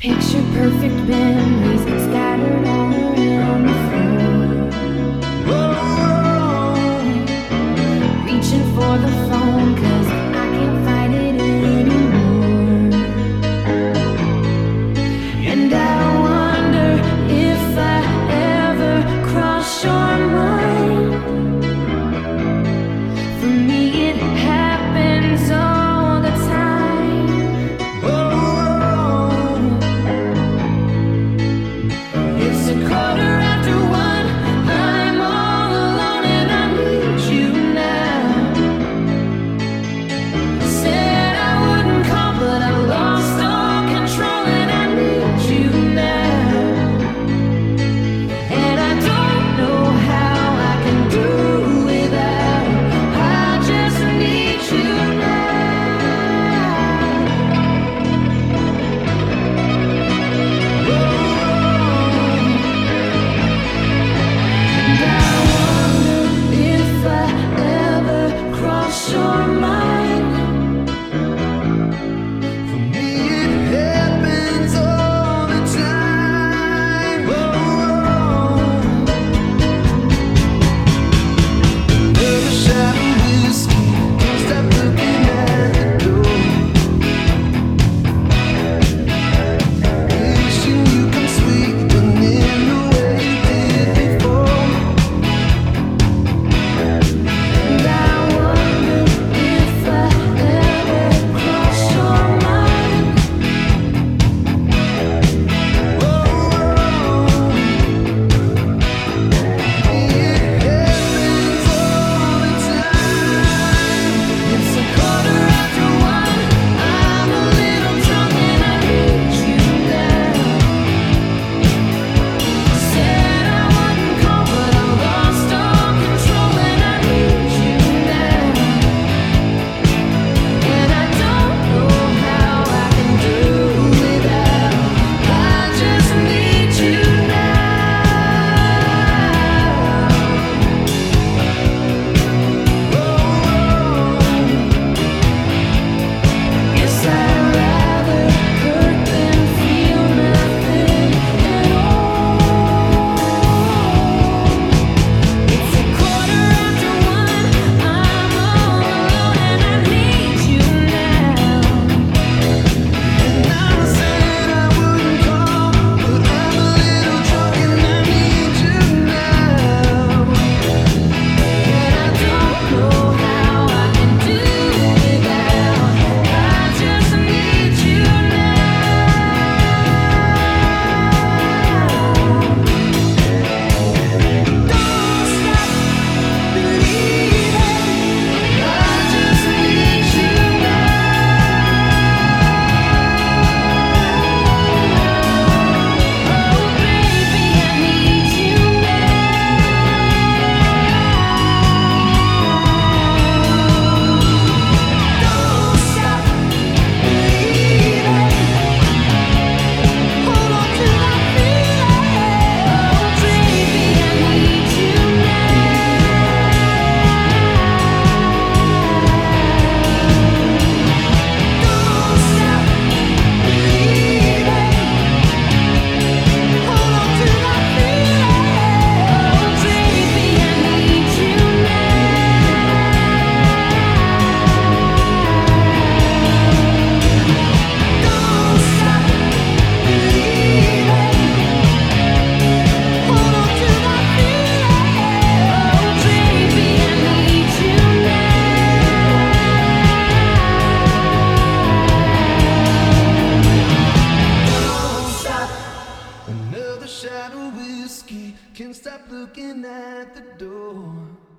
Picture perfect memories scattered all around the floor. Reaching for the phone 'cause I can't fight it anymore. And I wonder if I ever cross your mind. For me it happens all the time. It's a quarter after one. I'm all alone and I need you now. Said I wouldn't call, but I lost all control and I need you now. And I don't know how I can do without. I just need you now. And I wonder if I ever cross your mind. For me, it happens all the time. Another shot of whiskey, can't stop looking at the door. Wishing you come sweeping in the way you did before. And I wonder if I ever cross your mind. It's a quarter after one. I'm a little drunk and I need you now. Said I wouldn't call, but I lost all control and I need you now. And I don't know how I can do without. I just need you now. Guess I'd rather hurt than feel nothing at all. It's a quarter after one. I'm all alone and I need you now. And I said I wouldn't call, but I'm a little drunk and I need you now. And I don't know how I can do without. I just need you now. Don't stop believing. I just need you now. Oh baby, I need you now. Don't stop believing. Hold on to that feeling. Oh baby, I need you now. Don't stop believing. Hold on to that feeling. Oh baby, I need you now. Don't stop believing. Hold on to that feeling. Oh baby, I need you now. Don't stop. Another shot of whiskey, can't stop looking at the door.